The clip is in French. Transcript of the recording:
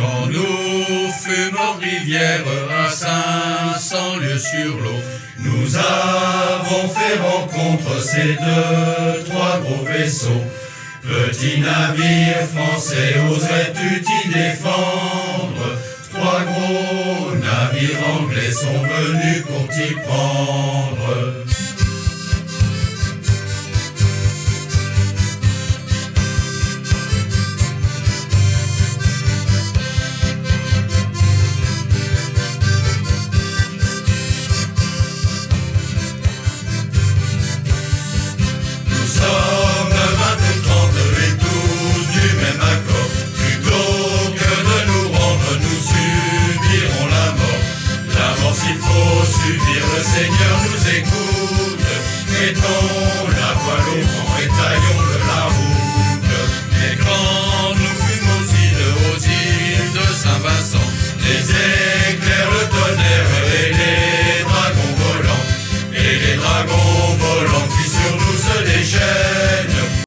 Quand nous fûmes en rivière à 500 lieues sur l'eau, nous avons fait rencontre ces 2-3 gros vaisseaux. Petit navire français, oserais-tu t'y défendre? 3 gros navires anglais sont venus pour t'y prendre.